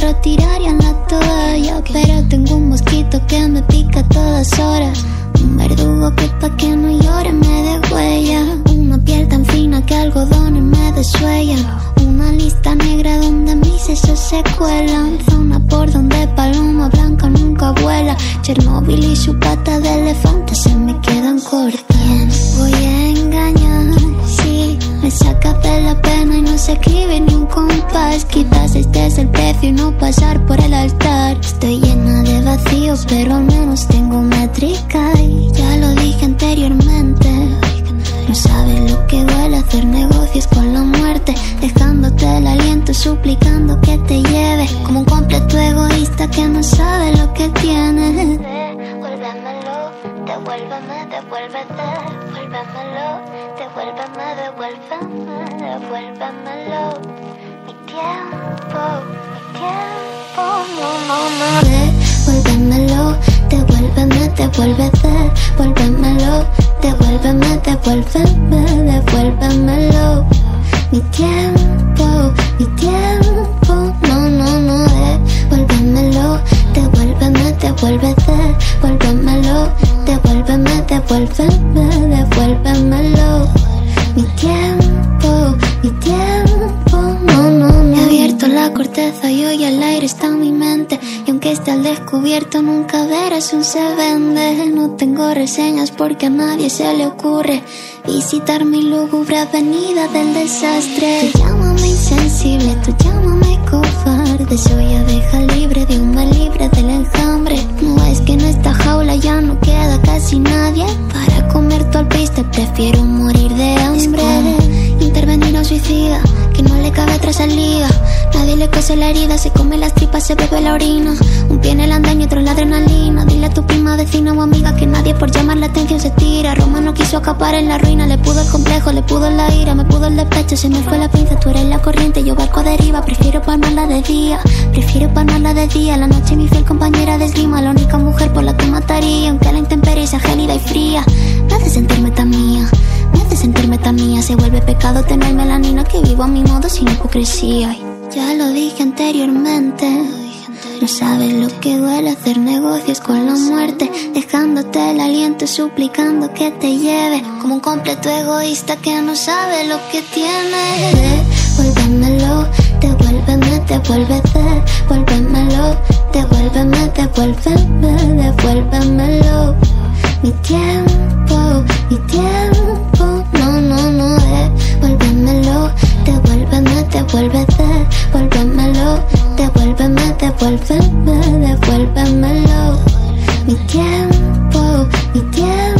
quiero tirar y en la toalla, pero tengo un mosquito que me pica a todas horas. Un verdugo que pa' que no llore me dé huella. Una piel tan fina que algodones me desuellan. Una lista negra donde mis sesos se cuelan. Zona por donde paloma blanca nunca vuela. Chernobyl y su pata de elefante se me quedan cortas. Voy a engañar, sí, me saca de la pena y no se escribe ni un compás. Quizás este es el precio y no pasar por el altar. Estoy llena de vacío, pero al menos tengo métrica. Y ya lo dije anteriormente, no sabes lo que duele hacer negocios con la muerte, dejándote el aliento, suplicando que te lleve, como un completo egoísta que no sabe lo que tiene. Devuélvemelo, devuélveme, devuélvete, devuélvemelo, devuélveme, devuélveme, devuélvemelo. Mi tiempo, no, no, no. Devuélvemelo, devuélveme, devuélvete, devuélvemelo, devuélveme, devuélveme, devuélvemelo. Mi tiempo, no, no, no. Devuélvemelo, devuélveme, devuélvete, devuélvemelo, devuélveme, devuélveme, devuélvemelo. Mi tiempo, no, no, no. He abierto la corteza y hoy al aire está mi mente. Y aunque esté al descubierto nunca verás un se vende. No tengo reseñas porque a nadie se le ocurre visitar mi lúgubre avenida del desastre. Tú llámame insensible, tú llámame cobarde. Soy abeja libre de un mal libre del enjambre. No es que en esta jaula ya no queda casi nadie para comer tu alpiste, prefiero morir de hambre. Intervenir a un suicida que no le cabe tras el liga. Nadie le cose la herida, se come las tripas, se bebe la orina. Un pie en el andamio y otro en la adrenalina. Dile a tu prima, vecina o amiga que nadie por llamar la atención se tira. Roma no quiso escapar en la ruina, le pudo el complejo, le pudo la ira, me pudo el despecho, se me fue la pinza. Tú eres la corriente, yo barco a deriva. Prefiero palmarla de día, prefiero palmarla de día. La noche mi fiel compañera de esgrima, la única mujer por la que mataría. Aunque la intemperie sea gélida y fría, me hace sentirme tan mía, me hace sentirme tan mía. Se vuelve pecado tener melanina, que vivo a mi modo sin hipocresía. Ya lo dije anteriormente, no sabes lo que duele hacer negocios con la muerte, dejándote el aliento, suplicando que te lleve, como un completo egoísta que no sabe lo que tiene. Devuélvemelo, devuélveme, devuélvete, devuélvemelo, devuélveme, devuélveme, devuélvemelo. Mi tiempo, no, no, no. Devuélvemelo, devuélveme, devuélvete, devuélvemelo, devuélveme, devuélveme, devuélvemelo. Mi tiempo,